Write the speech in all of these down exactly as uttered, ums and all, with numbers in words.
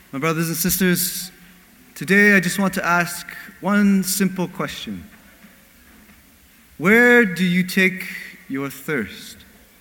My brothers and sisters, today I just want to ask one simple question. Where do you take your thirst?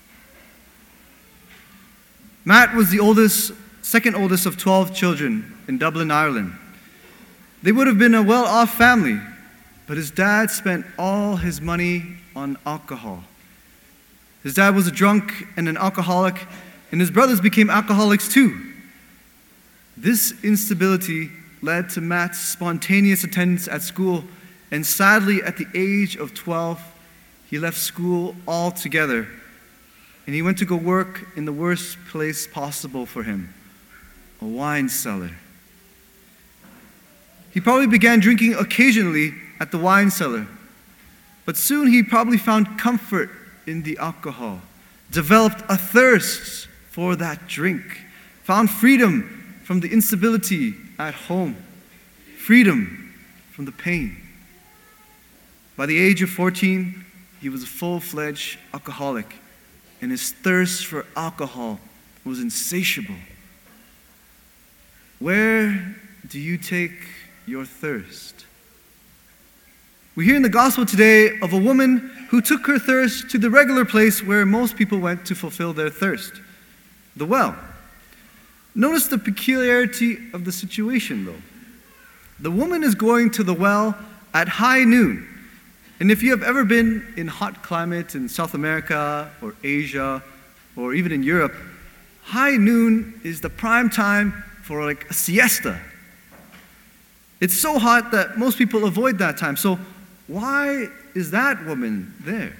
Matt was the oldest, second oldest of twelve children in Dublin, Ireland. They would have been a well-off family, but his dad spent all his money on alcohol. His dad was a drunk and an alcoholic, and his brothers became alcoholics too. This instability led to Matt's spontaneous attendance at school, and sadly, at the age of twelve, he left school altogether, and he went to go work in the worst place possible for him, a wine cellar. He probably began drinking occasionally at the wine cellar, but soon he probably found comfort in the alcohol, developed a thirst for that drink, found freedom from the instability at home, freedom from the pain. By the age of fourteen, he was a full-fledged alcoholic, and his thirst for alcohol was insatiable. Where do you take your thirst? We hear in the gospel today of a woman who took her thirst to the regular place where most people went to fulfill their thirst, the well. Notice the peculiarity of the situation, though. The woman is going to the well at high noon. And if you have ever been in hot climate in South America or Asia or even in Europe, high noon is the prime time for like a siesta. It's so hot that most people avoid that time. So why is that woman there?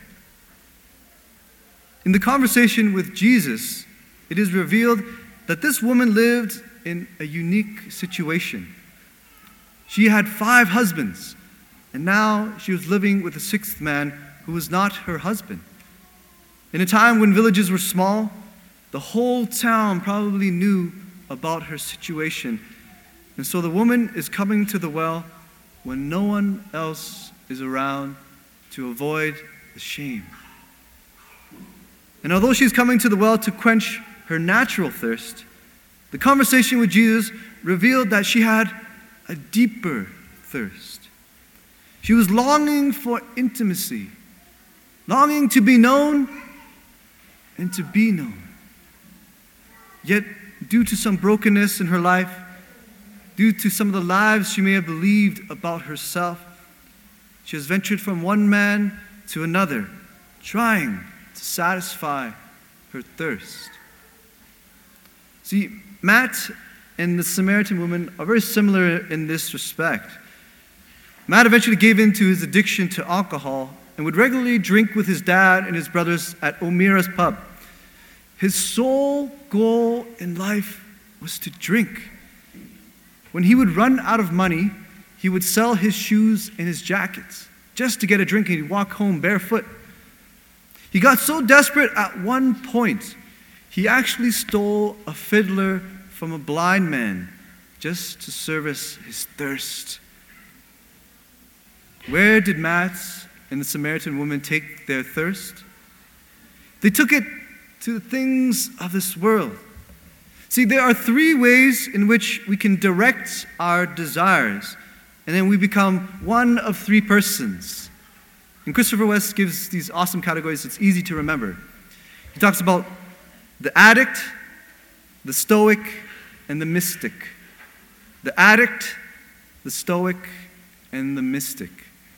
In the conversation with Jesus, it is revealed that this woman lived in a unique situation. She had five husbands, and now she was living with a sixth man who was not her husband. In a time when villages were small, the whole town probably knew about her situation. And so the woman is coming to the well when no one else is around to avoid the shame. And although she's coming to the well to quench her natural thirst, the conversation with Jesus revealed that she had a deeper thirst. She was longing for intimacy, longing to be known and to be known. Yet, due to some brokenness in her life, due to some of the lies she may have believed about herself, she has ventured from one man to another, trying to satisfy her thirst. See, Matt and the Samaritan woman are very similar in this respect. Matt eventually gave in to his addiction to alcohol and would regularly drink with his dad and his brothers at O'Meara's pub. His sole goal in life was to drink. When he would run out of money, he would sell his shoes and his jackets just to get a drink, and he'd walk home barefoot. He got so desperate at one point, he actually stole a fiddler from a blind man just to service his thirst. Where did Matt and the Samaritan woman take their thirst? They took it to the things of this world. See, there are three ways in which we can direct our desires, and then we become one of three persons. And Christopher West gives these awesome categories. It's easy to remember. He talks about the addict, the stoic, and the mystic. The addict, the stoic, and the mystic.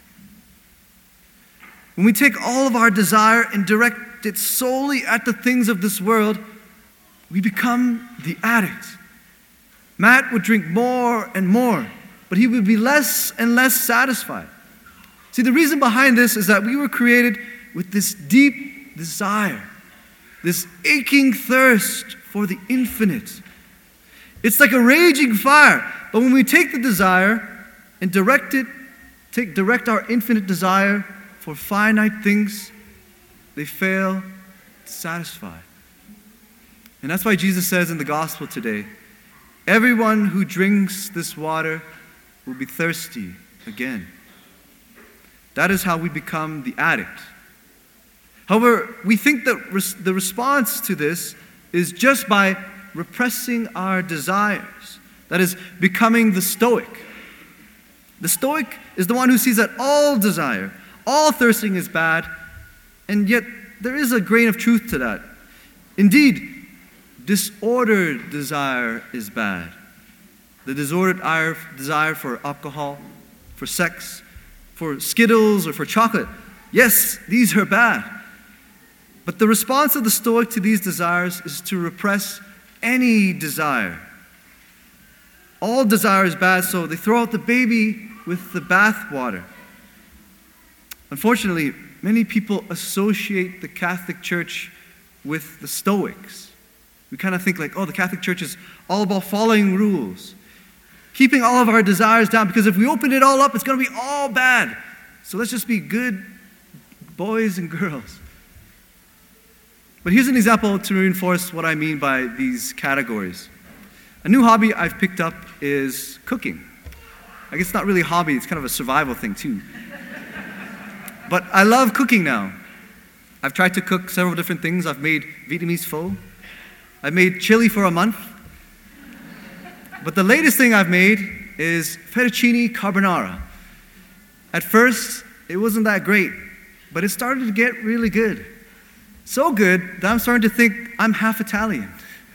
When we take all of our desire and direct it solely at the things of this world, we become the addict. Matt would drink more and more, but he would be less and less satisfied. See, the reason behind this is that we were created with this deep desire, this aching thirst for the infinite. It's like a raging fire, but when we take the desire and direct it, take direct our infinite desire for finite things, they fail to satisfy. And that's why Jesus says in the gospel today, everyone who drinks this water will be thirsty again. That is how we become the addict. However, we think that res- the response to this is just by repressing our desires, that is becoming the Stoic. The Stoic is the one who sees that all desire, all thirsting is bad, and yet there is a grain of truth to that. Indeed, disordered desire is bad. The disordered desire for alcohol, for sex, for Skittles, or for chocolate. Yes, these are bad. But the response of the Stoic to these desires is to repress any desire. All desire is bad, so they throw out the baby with the bathwater. Unfortunately, many people associate the Catholic Church with the Stoics. We kind of think like, oh, the Catholic Church is all about following rules, keeping all of our desires down, because if we open it all up, it's going to be all bad. So let's just be good boys and girls. But here's an example to reinforce what I mean by these categories. A new hobby I've picked up is cooking. I guess it's not really a hobby, it's kind of a survival thing too. But I love cooking now. I've tried to cook several different things. I've made Vietnamese pho. I've made chili for a month. But the latest thing I've made is fettuccine carbonara. At first, it wasn't that great, but it started to get really good. So good that I'm starting to think I'm half Italian.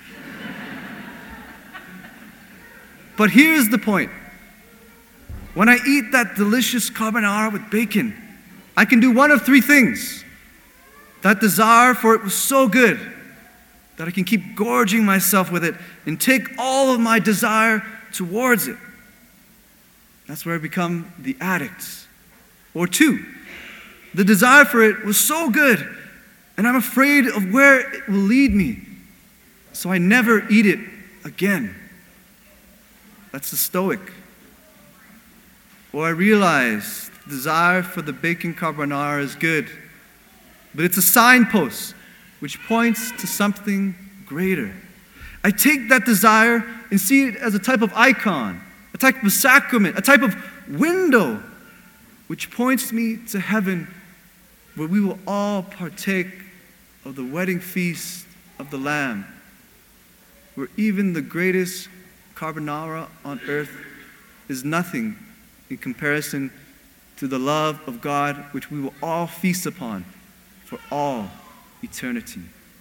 But here's the point. When I eat that delicious carbonara with bacon, I can do one of three things. That desire for it was so good that I can keep gorging myself with it and take all of my desire towards it. That's where I become the addict. Or two, the desire for it was so good and I'm afraid of where it will lead me, so I never eat it again. That's the Stoic. Or I realize the desire for the bacon carbonara is good, but it's a signpost which points to something greater. I take that desire and see it as a type of icon, a type of sacrament, a type of window which points me to heaven, where we will all partake of the wedding feast of the Lamb, where even the greatest carbonara on earth is nothing in comparison to the love of God which we will all feast upon for all eternity.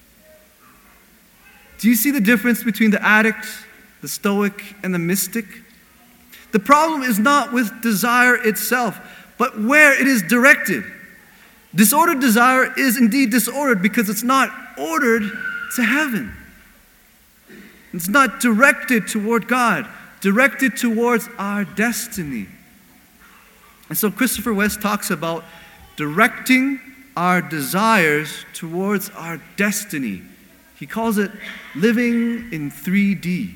Do you see the difference between the addict, the Stoic, and the mystic? The problem is not with desire itself, but where it is directed. Disordered desire is indeed disordered because it's not ordered to heaven. It's not directed toward God, directed towards our destiny. And so Christopher West talks about directing our desires towards our destiny. He calls it living in three D.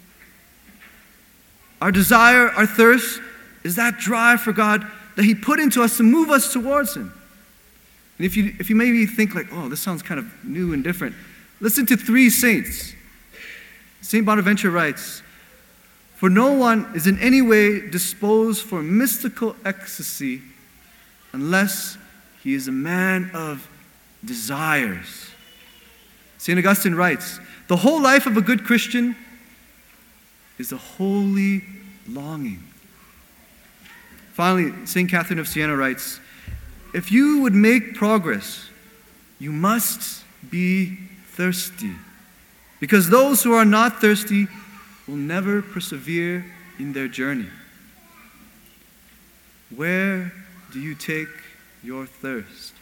Our desire, our thirst, is that drive for God that He put into us to move us towards Him. And if you, if you maybe think like, oh, this sounds kind of new and different, listen to three saints. Saint Bonaventure writes, "For no one is in any way disposed for mystical ecstasy unless he is a man of desires." Saint Augustine writes, "The whole life of a good Christian is a holy longing." Finally, Saint Catherine of Siena writes, "If you would make progress, you must be thirsty, because those who are not thirsty will never persevere in their journey." Where do you take your thirst?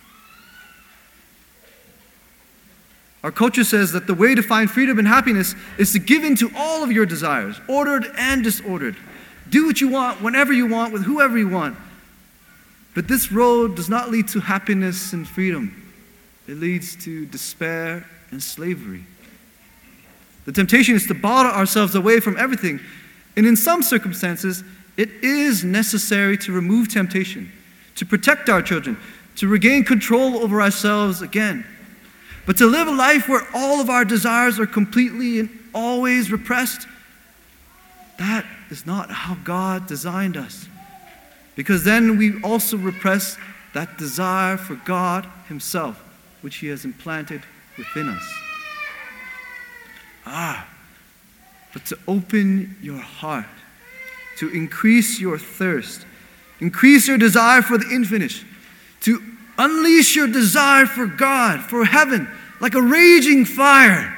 Our culture says that the way to find freedom and happiness is to give in to all of your desires, ordered and disordered. Do what you want, whenever you want, with whoever you want. But this road does not lead to happiness and freedom. It leads to despair and slavery. The temptation is to bottle ourselves away from everything. And in some circumstances, it is necessary to remove temptation, to protect our children, to regain control over ourselves again. But to live a life where all of our desires are completely and always repressed, that is not how God designed us. Because then we also repress that desire for God Himself, which He has implanted within us. Ah, but to open your heart, to increase your thirst, increase your desire for the infinite, to unleash your desire for God, for heaven, like a raging fire.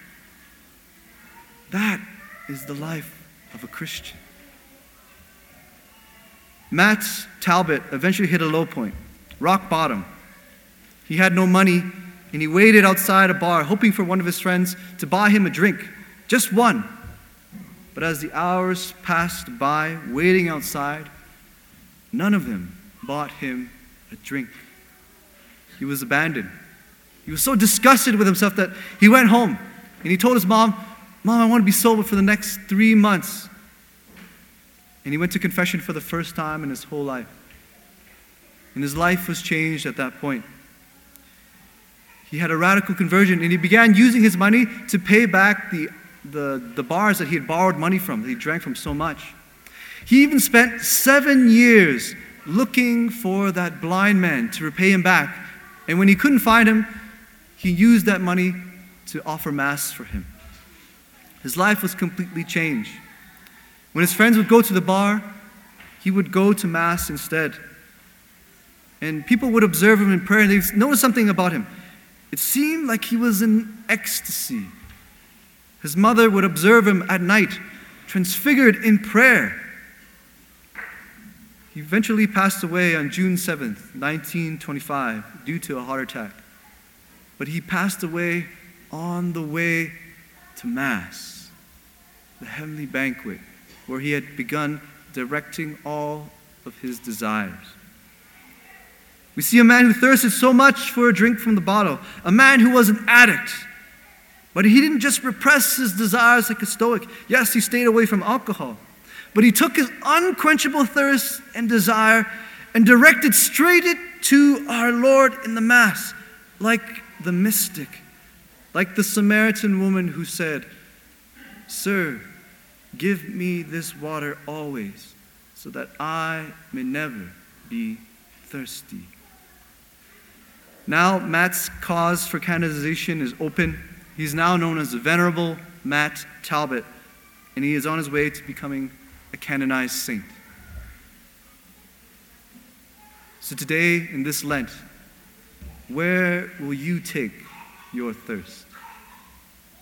That is the life of a Christian. Matt Talbot eventually hit a low point, rock bottom. He had no money, and he waited outside a bar, hoping for one of his friends to buy him a drink, just one. But as the hours passed by, waiting outside, none of them bought him a drink. He was abandoned. He was so disgusted with himself that he went home, and he told his mom, "Mom, I want to be sober for the next three months." And he went to confession for the first time in his whole life. And his life was changed at that point. He had a radical conversion, and he began using his money to pay back the, the, the bars that he had borrowed money from, that he drank from so much. He even spent seven years looking for that blind man to repay him back. And when he couldn't find him, he used that money to offer Mass for him. His life was completely changed. When his friends would go to the bar, he would go to Mass instead. And people would observe him in prayer, and they'd notice something about him. It seemed like he was in ecstasy. His mother would observe him at night, transfigured in prayer. He eventually passed away on June seventh, nineteen twenty-five, due to a heart attack. But he passed away on the way to Mass, the heavenly banquet, where he had begun directing all of his desires. We see a man who thirsted so much for a drink from the bottle, a man who was an addict. But he didn't just repress his desires like a Stoic. Yes, he stayed away from alcohol. But he took his unquenchable thirst and desire and directed straight it to our Lord in the Mass, like the mystic, like the Samaritan woman who said, "Sir, give me this water always, so that I may never be thirsty." Now, Matt's cause for canonization is open. He's now known as the Venerable Matt Talbot, and he is on his way to becoming a canonized saint. So today, in this Lent, where will you take your thirst?